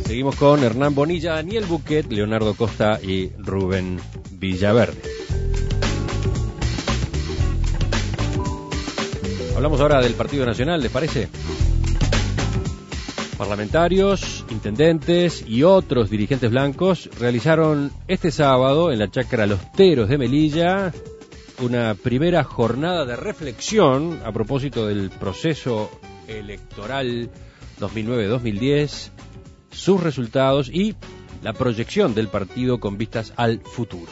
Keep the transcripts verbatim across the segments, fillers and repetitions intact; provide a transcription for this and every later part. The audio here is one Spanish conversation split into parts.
Seguimos con Hernán Bonilla, Daniel Buquet, Leonardo Costa y Rubén Villaverde. Hablamos ahora del Partido Nacional, ¿les parece? Parlamentarios, intendentes y otros dirigentes blancos realizaron este sábado en la Chacra Los Teros de Melilla una primera jornada de reflexión a propósito del proceso electoral dos mil nueve dos mil diez, sus resultados y la proyección del partido con vistas al futuro.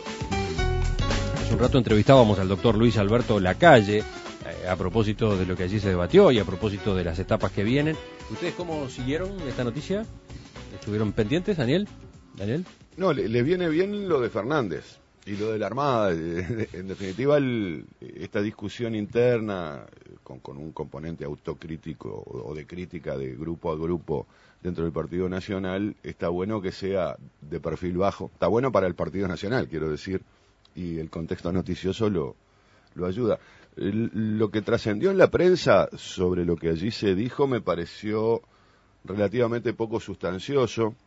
Hace un rato entrevistábamos al doctor Luis Alberto Lacalle eh, a propósito de lo que allí se debatió y a propósito de las etapas que vienen. ¿Ustedes cómo siguieron esta noticia? ¿Estuvieron pendientes, Daniel? ¿Daniel? No, le, le viene bien lo de Fernández y lo de la Armada. En definitiva, el, esta discusión interna con, con un componente autocrítico o de crítica de grupo a grupo dentro del Partido Nacional, está bueno que sea de perfil bajo. Está bueno para el Partido Nacional, quiero decir, y el contexto noticioso lo, lo ayuda. El, lo que trascendió en la prensa sobre lo que allí se dijo me pareció relativamente poco sustancioso.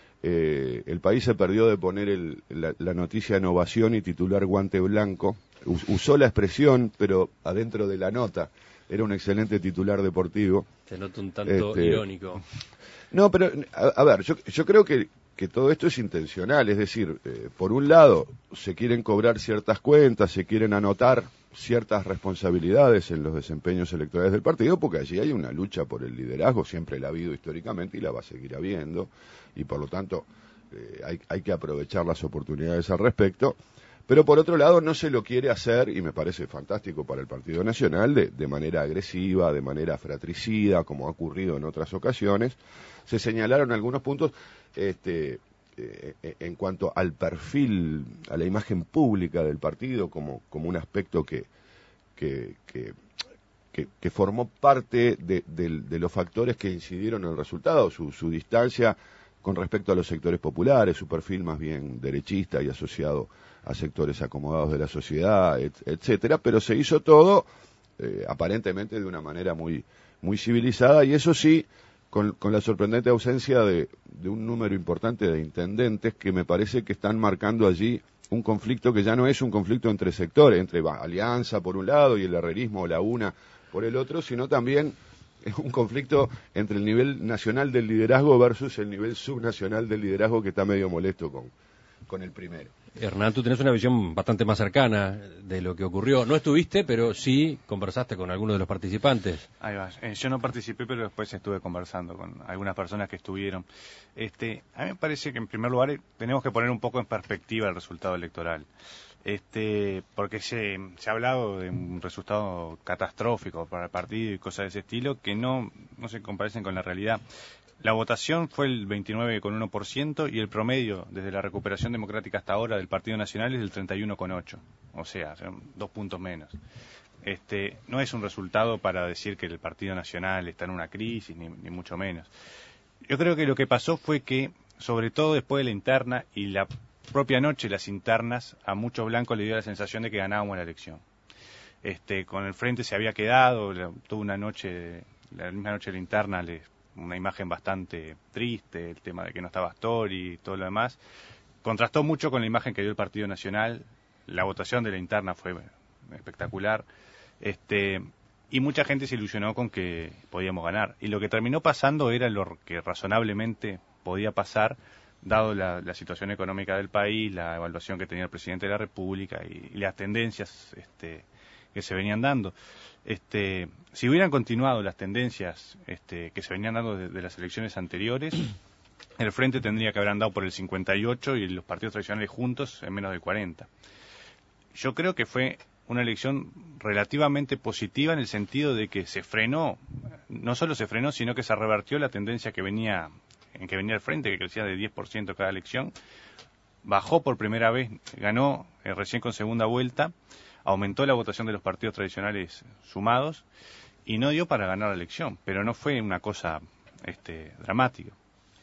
Eh, el país se perdió de poner el, la, la noticia en ovación y titular guante blanco. Usó la expresión, pero adentro de la nota. Era un excelente titular deportivo. Se nota un tanto este, irónico. No, pero, a, a ver, yo, yo creo que, que todo esto es intencional. Es decir, eh, por un lado, se quieren cobrar ciertas cuentas, se quieren anotar ciertas responsabilidades en los desempeños electorales del partido, porque allí hay una lucha por el liderazgo, siempre la ha habido históricamente y la va a seguir habiendo, y por lo tanto eh, hay, hay que aprovechar las oportunidades al respecto. Pero por otro lado no se lo quiere hacer, y me parece fantástico para el Partido Nacional, de, de manera agresiva, de manera fratricida, como ha ocurrido en otras ocasiones. Se señalaron algunos puntos este, eh, en cuanto al perfil, a la imagen pública del partido, como, como un aspecto que, que, que, que, que formó parte de, de, de los factores que incidieron en el resultado, su, su distancia con respecto a los sectores populares, su perfil más bien derechista y asociado a sectores acomodados de la sociedad, et, etcétera, pero se hizo todo eh, aparentemente de una manera muy, muy civilizada, y eso sí, con, con la sorprendente ausencia de, de un número importante de intendentes que me parece que están marcando allí un conflicto que ya no es un conflicto entre sectores, entre va, Alianza por un lado y el herrerismo o la UNA por el otro, sino también es un conflicto entre el nivel nacional del liderazgo versus el nivel subnacional del liderazgo, que está medio molesto con, con el primero. Hernán, tú tenés una visión bastante más cercana de lo que ocurrió. No estuviste, pero sí conversaste con algunos de los participantes. Ahí va. Eh, yo no participé, pero después estuve conversando con algunas personas que estuvieron. Este, a mí me parece que en primer lugar tenemos que poner un poco en perspectiva el resultado electoral. Este, porque se, se ha hablado de un resultado catastrófico para el partido y cosas de ese estilo que no, no se comparecen con la realidad. La votación fue el veintinueve coma uno por ciento y el promedio desde la recuperación democrática hasta ahora del Partido Nacional es del treinta y uno coma ocho, o sea, son dos puntos menos. Este, no es un resultado para decir que el Partido Nacional está en una crisis, ni, ni mucho menos. Yo creo que lo que pasó fue que, sobre todo después de la interna y la propia noche, las internas, a muchos blancos les dio la sensación de que ganábamos la elección. Este, con el frente se había quedado, tuvo una noche, la misma noche de la interna, les una imagen bastante triste, el tema de que no estaba Astori y todo lo demás. Contrastó mucho con la imagen que dio el Partido Nacional. La votación de la interna fue espectacular. Este, y mucha gente se ilusionó con que podíamos ganar. Y lo que terminó pasando era lo que razonablemente podía pasar, dado la, la situación económica del país, la evaluación que tenía el presidente de la República y, y las tendencias este, que se venían dando. Este, si hubieran continuado las tendencias este, que se venían dando de, de las elecciones anteriores, el Frente tendría que haber andado por el cincuenta y ocho y los partidos tradicionales juntos en menos del cuarenta. Yo creo que fue una elección relativamente positiva en el sentido de que se frenó, no solo se frenó, sino que se revertió la tendencia que venía, en que venía el Frente, que crecía de diez por ciento cada elección, bajó por primera vez, ganó eh, recién con segunda vuelta, aumentó la votación de los partidos tradicionales sumados y no dio para ganar la elección, pero no fue una cosa este, dramática.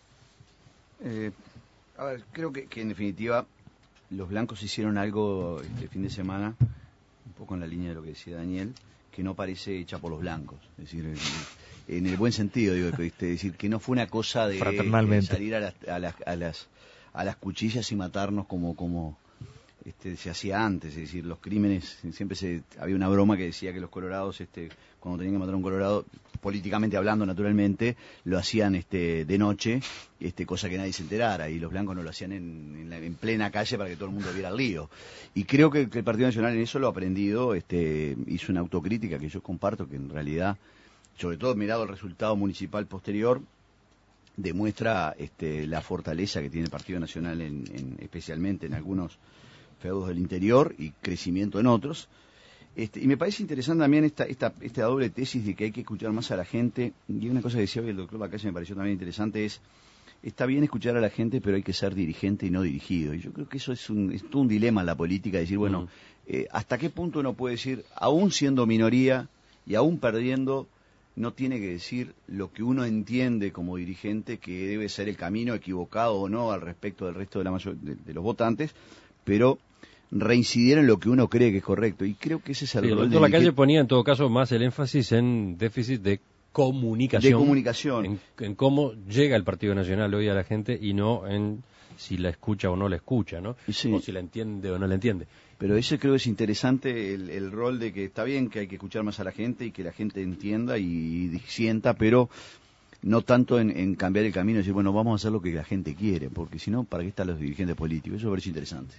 Eh, a ver, creo que, que en definitiva los blancos hicieron algo este fin de semana, un poco en la línea de lo que decía Daniel, que no parece hecha por los blancos. Es decir, en el buen sentido, digo, es decir, que no fue una cosa de, de salir a las, a, las, a, las, a las cuchillas y matarnos como, como este, se hacía antes, es decir, los crímenes, siempre se había una broma que decía que los colorados, este, cuando tenían que matar a un colorado, políticamente hablando naturalmente, lo hacían este, de noche, este, cosa que nadie se enterara, y los blancos no lo hacían en, en, la, en plena calle para que todo el mundo viera el lío. Y creo que, que el Partido Nacional en eso lo ha aprendido, este, hizo una autocrítica que yo comparto, que en realidad, sobre todo mirado el resultado municipal posterior, demuestra este, la fortaleza que tiene el Partido Nacional, en, en, especialmente en algunos feudos del interior y crecimiento en otros. Este, y me parece interesante también esta, esta, esta doble tesis de que hay que escuchar más a la gente. Y una cosa que decía hoy el doctor Lacalle me pareció también interesante es, está bien escuchar a la gente, pero hay que ser dirigente y no dirigido. Y yo creo que eso es un, es todo un dilema en la política, decir, bueno, uh-huh. eh, ¿hasta qué punto uno puede decir, aún siendo minoría y aún perdiendo, no tiene que decir lo que uno entiende como dirigente que debe ser el camino, equivocado o no, al respecto del resto de, la mayor, de, de los votantes, pero reincidir en lo que uno cree que es correcto? Y creo que ese es el sí, rol el de doctor Lacalle ponía en todo caso más el énfasis en déficit de comunicación, de comunicación. En, en cómo llega el Partido Nacional hoy a la gente y no en si la escucha o no la escucha, ¿no? Sí. O si la entiende o no la entiende. Pero ese creo que es interesante, el, el rol de que está bien que hay que escuchar más a la gente y que la gente entienda y, y sienta, pero no tanto en, en cambiar el camino y decir, bueno, vamos a hacer lo que la gente quiere, porque si no, ¿para qué están los dirigentes políticos? Eso me parece interesante.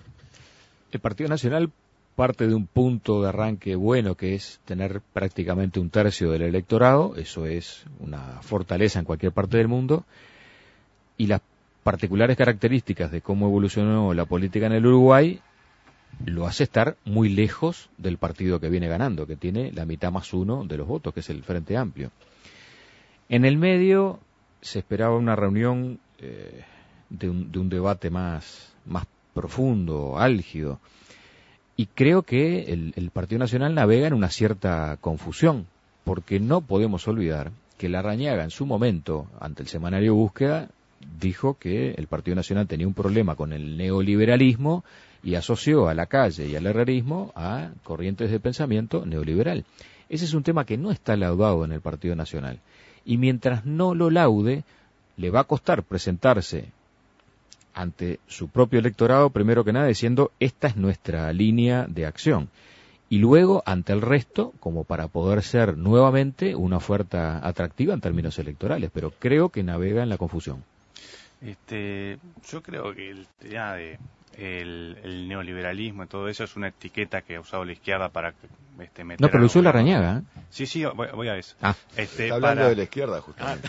El Partido Nacional parte de un punto de arranque bueno, que es tener prácticamente un tercio del electorado. Eso es una fortaleza en cualquier parte del mundo, y las particulares características de cómo evolucionó la política en el Uruguay lo hace estar muy lejos del partido que viene ganando, que tiene la mitad más uno de los votos, que es el Frente Amplio. En el medio se esperaba una reunión eh, de, un, de un debate más, más profundo, álgido, y creo que el, el Partido Nacional navega en una cierta confusión, porque no podemos olvidar que Larrañaga en su momento, ante el semanario Búsqueda, dijo que el Partido Nacional tenía un problema con el neoliberalismo y asoció a la calle y al herrerismo a corrientes de pensamiento neoliberal. Ese es un tema que no está laudado en el Partido Nacional, y mientras no lo laude, le va a costar presentarse ante su propio electorado, primero que nada, diciendo, esta es nuestra línea de acción, y luego ante el resto, como para poder ser nuevamente una oferta atractiva en términos electorales, pero creo que navega en la confusión. Este, yo creo que el tema de el, el neoliberalismo y todo eso es una etiqueta que ha usado la izquierda para este, meter... No, pero lo usó Larrañaga, ¿eh? Sí, sí, voy, voy a eso. Ah. Este, Está hablando para... de la izquierda, justamente.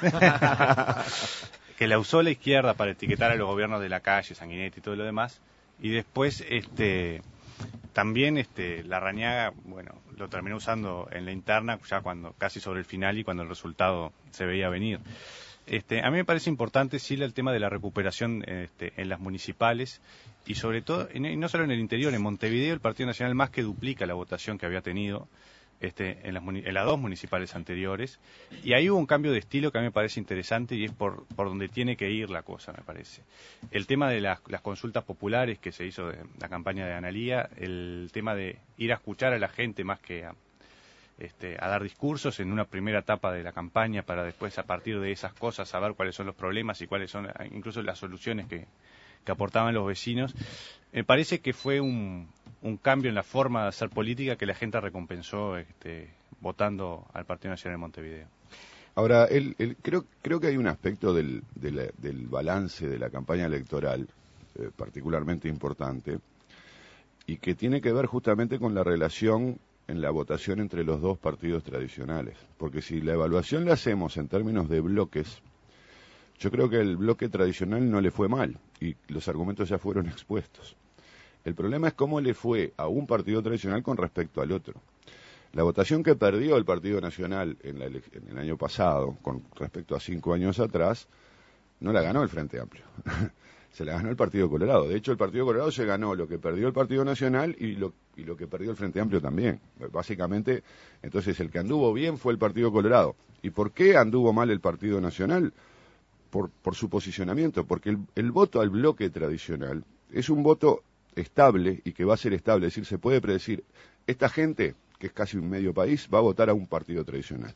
que la usó la izquierda para etiquetar a los gobiernos de la calle, Sanguinetti y todo lo demás, y después este también este Larrañaga, bueno, lo terminó usando en la interna ya cuando casi sobre el final y cuando el resultado se veía venir. Este, a mí me parece importante sí el tema de la recuperación este, en las municipales y sobre todo, y no solo en el interior, en Montevideo el Partido Nacional más que duplica la votación que había tenido este, en, las, en las dos municipales anteriores, y ahí hubo un cambio de estilo que a mí me parece interesante y es por, por donde tiene que ir la cosa, me parece. El tema de las, las consultas populares que se hizo de la campaña de Analía, el tema de ir a escuchar a la gente más que a Este, a dar discursos en una primera etapa de la campaña para después a partir de esas cosas saber cuáles son los problemas y cuáles son incluso las soluciones que, que aportaban los vecinos. Me parece que fue un, un cambio en la forma de hacer política que la gente recompensó este, votando al Partido Nacional de Montevideo. Ahora, el, el, creo, creo que hay un aspecto del, de la, del balance de la campaña electoral eh, particularmente importante y que tiene que ver justamente con la relación en la votación entre los dos partidos tradicionales. Porque si la evaluación la hacemos en términos de bloques, yo creo que el bloque tradicional no le fue mal, y los argumentos ya fueron expuestos. El problema es cómo le fue a un partido tradicional con respecto al otro. La votación que perdió el Partido Nacional en, la, en el año pasado, con respecto a cinco años atrás, no la ganó el Frente Amplio. Se la ganó el Partido Colorado. De hecho, el Partido Colorado se ganó lo que perdió el Partido Nacional y lo, y lo que perdió el Frente Amplio también. Básicamente, entonces, el que anduvo bien fue el Partido Colorado. ¿Y por qué anduvo mal el Partido Nacional? Por, por su posicionamiento. Porque el, el voto al bloque tradicional es un voto estable y que va a ser estable. Es decir, se puede predecir, esta gente, que es casi un medio país, va a votar a un partido tradicional.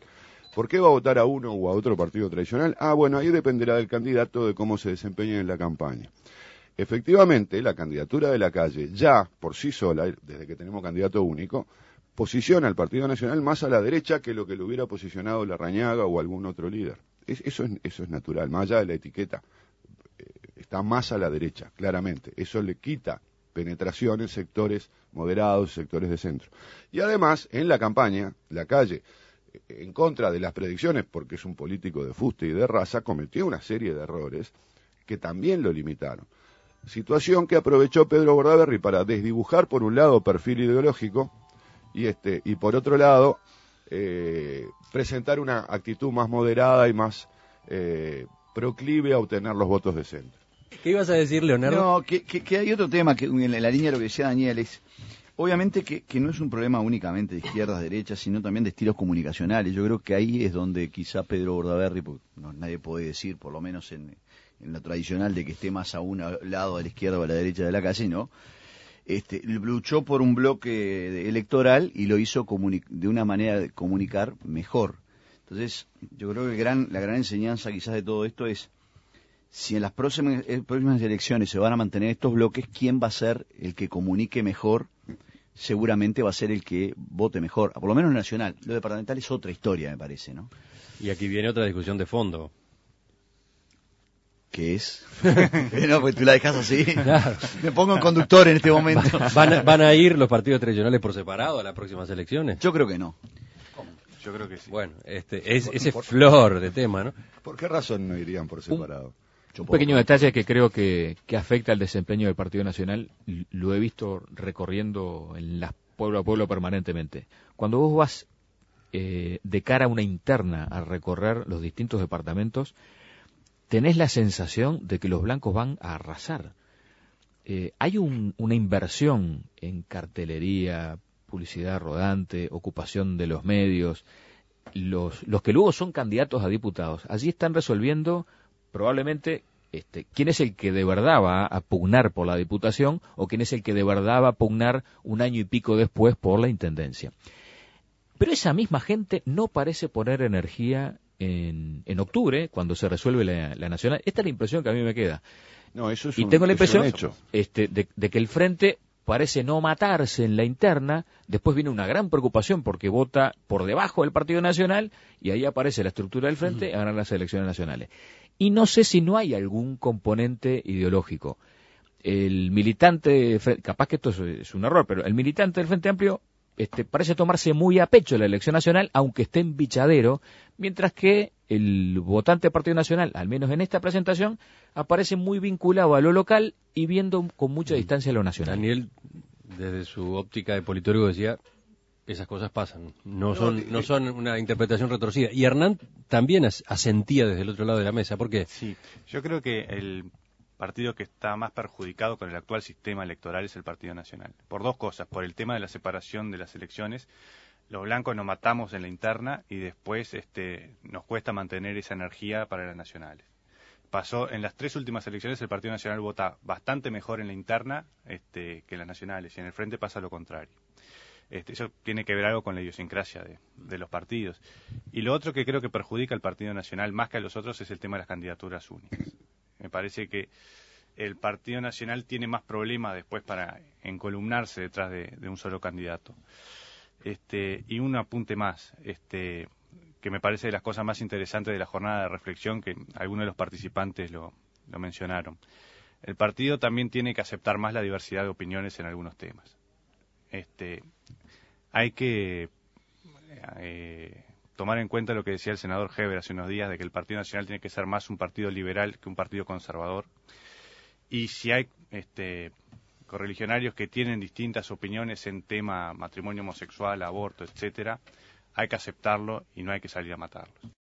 ¿Por qué va a votar a uno o a otro partido tradicional? Ah, bueno, ahí dependerá del candidato de cómo se desempeñe en la campaña. Efectivamente, la candidatura de Lacalle, ya por sí sola, desde que tenemos candidato único, posiciona al Partido Nacional más a la derecha que lo que lo hubiera posicionado Larrañaga o algún otro líder. Es, eso, es, eso es natural, más allá de la etiqueta. Eh, está más a la derecha, claramente. Eso le quita penetración en sectores moderados, sectores de centro. Y además, en la campaña, Lacalle, en contra de las predicciones, porque es un político de fuste y de raza, cometió una serie de errores que también lo limitaron. Situación que aprovechó Pedro Bordaberry para desdibujar por un lado perfil ideológico y este y por otro lado eh, presentar una actitud más moderada y más eh, proclive a obtener los votos de centro. ¿Qué ibas a decir, Leonardo? No, que, que, que hay otro tema que en la línea de lo que decía Daniel es, obviamente que, que no es un problema únicamente de izquierdas, derechas, sino también de estilos comunicacionales. Yo creo que ahí es donde quizá Pedro Bordaberry, porque no, nadie puede decir, por lo menos en, en lo tradicional, de que esté más a un lado de la izquierda o a la derecha de la calle, ¿no? Este, luchó por un bloque electoral y lo hizo de una manera de comunicar mejor. Entonces, yo creo que el gran, la gran enseñanza quizás de todo esto es, si en las próximas, eh, próximas elecciones se van a mantener estos bloques, ¿quién va a ser el que comunique mejor? Seguramente va a ser el que vote mejor, por lo menos nacional. Lo departamental es otra historia, me parece, ¿no? Y aquí viene otra discusión de fondo. ¿Qué es? No, pues tú la dejas así. Claro. Me pongo en conductor en este momento. ¿Van a, ¿Van a ir los partidos tradicionales por separado a las próximas elecciones? Yo creo que no. ¿Cómo? Yo creo que sí. Bueno, este, es, ese por, flor de tema, ¿no? ¿Por qué razón no irían por separado? Un, un pequeño detalle que creo que, que afecta al desempeño del Partido Nacional, lo he visto recorriendo en las pueblo a pueblo permanentemente. Cuando vos vas eh, de cara a una interna a recorrer los distintos departamentos, tenés la sensación de que los blancos van a arrasar. Eh, hay un, una inversión en cartelería, publicidad rodante, ocupación de los medios. Los, los que luego son candidatos a diputados, allí están resolviendo probablemente este, quién es el que de verdad va a pugnar por la diputación o quién es el que de verdad va a pugnar un año y pico después por la intendencia. Pero esa misma gente no parece poner energía en, en octubre, cuando se resuelve la, la nacional. Esta es la impresión que a mí me queda. No, eso es y un, tengo la impresión hecho. Este, de, de que el Frente parece no matarse en la interna, después viene una gran preocupación porque vota por debajo del Partido Nacional y ahí aparece la estructura del Frente a ganar las elecciones nacionales. Y no sé si no hay algún componente ideológico. El militante, capaz que esto es un error, pero el militante del Frente Amplio este, parece tomarse muy a pecho la elección nacional, aunque esté en bichadero, mientras que el votante del Partido Nacional, al menos en esta presentación, aparece muy vinculado a lo local y viendo con mucha distancia lo nacional. Daniel, desde su óptica de politólogo, decía, esas cosas pasan, no son, no son una interpretación retorcida. Y Hernán también as asentía desde el otro lado de la mesa, ¿por qué? Sí, yo creo que el partido que está más perjudicado con el actual sistema electoral es el Partido Nacional. Por dos cosas, por el tema de la separación de las elecciones. Los blancos nos matamos en la interna y después este, nos cuesta mantener esa energía para las nacionales. Pasó en las tres últimas elecciones, el Partido Nacional vota bastante mejor en la interna este, que en las nacionales, y en el Frente pasa lo contrario. Este, eso tiene que ver algo con la idiosincrasia de, de los partidos. Y lo otro que creo que perjudica al Partido Nacional más que a los otros es el tema de las candidaturas únicas. Me parece que el Partido Nacional tiene más problemas después para encolumnarse detrás de, de un solo candidato. Este, y un apunte más, este, que me parece de las cosas más interesantes de la jornada de reflexión, que algunos de los participantes lo, lo mencionaron. El partido también tiene que aceptar más la diversidad de opiniones en algunos temas. Este, hay que eh, tomar en cuenta lo que decía el senador Heber hace unos días, de que el Partido Nacional tiene que ser más un partido liberal que un partido conservador. Y si hay este, correligionarios que tienen distintas opiniones en tema matrimonio homosexual, aborto, etcétera, hay que aceptarlo y no hay que salir a matarlos.